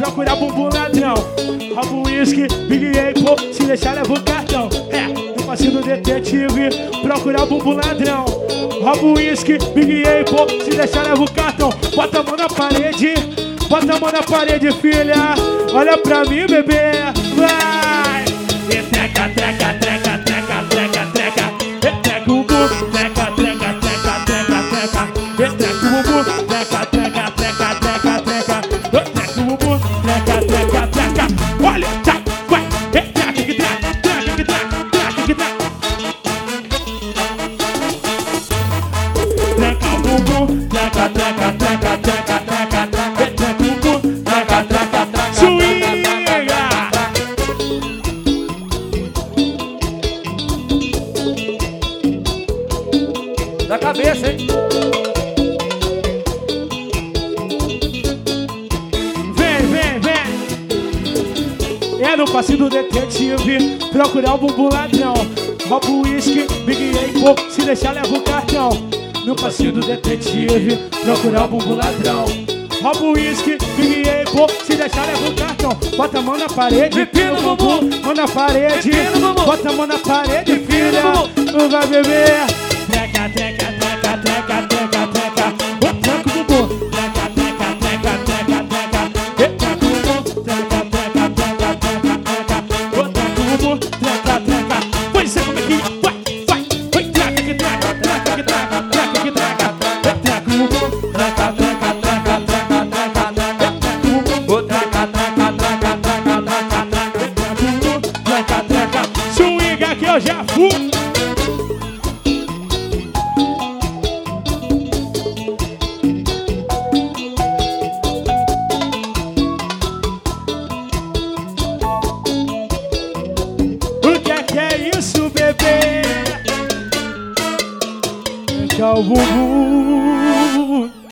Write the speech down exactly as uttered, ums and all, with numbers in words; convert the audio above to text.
procura bumbum ladrão. Rouba o uísque, Big Apple, se deixar leva o cartão. É, no passinho do detetive, procura bumbum ladrão. Rouba o uísque, Big Apple, se deixar leva o cartão. Bota a mão na parede, bota a mão na parede, filha. Olha pra mim, bebê, vai! E treca, treca, treca, treca, treca, treca. E treca o bumbum, treca, treca, treca, treca, treca. E treca o bumbum, treca, treca, treca, treca, treca. E treca o bumbum, treca, treca, treca. Olha, tá, vai! E treca, que treca, treca, que treca, treca, que treca. Treca o bumbum, treca, treca, treca, treca, treca, treca. E treca o bumbum, treca, treca, treca. Swinga! Da cabeça, hein? Vem, vem, vem! É no passinho do detetive, procurar o bumbum ladrão. Rouba o uísque, Big Apple, se deixar leva o cartão. No passinho do detetive, procurar o bumbum ladrão. Rouba o uísque, Big Apple, se deixar leva o cartão. Bota a mão na parede, Empina o bumbum, mão na parede, empina o bumbum, bota a mão na parede, filha, bumbum. vai beber. Treca, treca, treca, treca, treca, treca. Treca o bumbum, treca, treca, treca, treca, treca. Treca o bumbum, treca, treca, treca, treca, treca. Treca o bumbum, treca, treca. Vai ser como é que vai, vai, vai. Treca que treca, treca que treca, treca que treca. Treca o bumbum, treca, treca, treca, treca, treca. Treca o bumbum, treca, treca, treca, treca, treca. Treca o bumbum, treca, treca. Swinga que eu já fui. O que é que é isso, bebê? Tchau, bumbum.